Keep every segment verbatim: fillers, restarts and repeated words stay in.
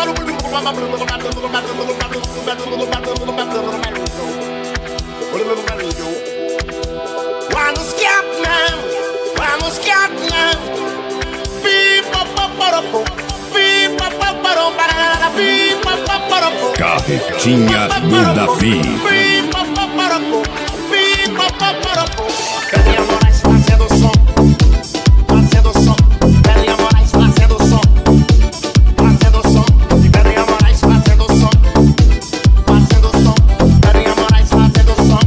Vamos Catman, vamos Catman. Carretinha do Davi. Belinha Moraes fazendo som, fazendo som. Belinha Moraes fazendo som, fazendo som. Belinha Moraes fazendo som, fazendo som. Belinha Moraes fazendo som.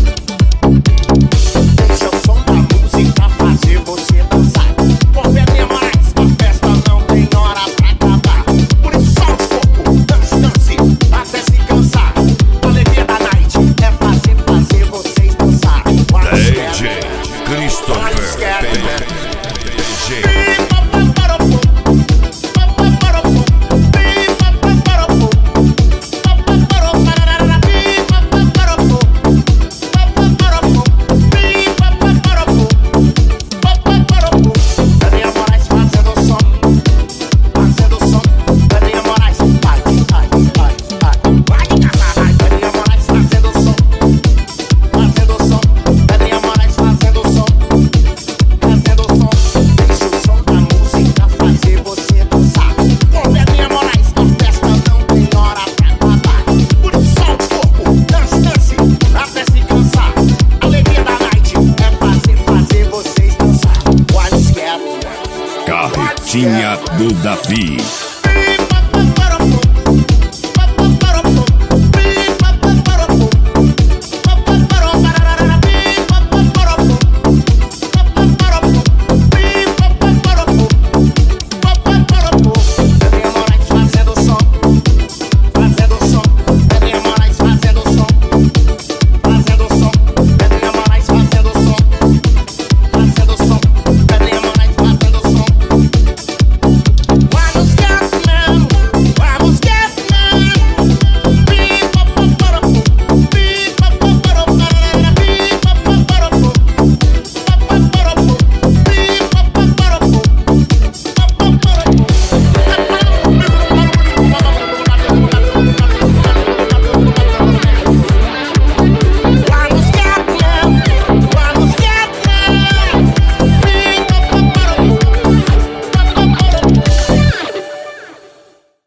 Deixa o som da música fazer você dançar. Com Belinha Moraes a festa não tem hora pra acabar. Por isso solta o corpo, dance, dance, até se cansar. A alegria da night é fazer, fazer vocês dançar. D J Christopher D J Belinha Moraes fazendo som, fazendo som. Belinha Moraes, ai, ai, ai, ai. Vai casar, ai. Belinha Moraes fazendo som, fazendo som. Belinha Moraes fazendo som, fazendo som. Deixa o som da música fazer você dançar. Com Belinha Moraes a festa não tem hora pra acabar. Por isso solta o corpo, dance, dance, até se cansar. A alegria da night é fazer, fazer vocês dançar. What's Catman? Carretinha do Davi.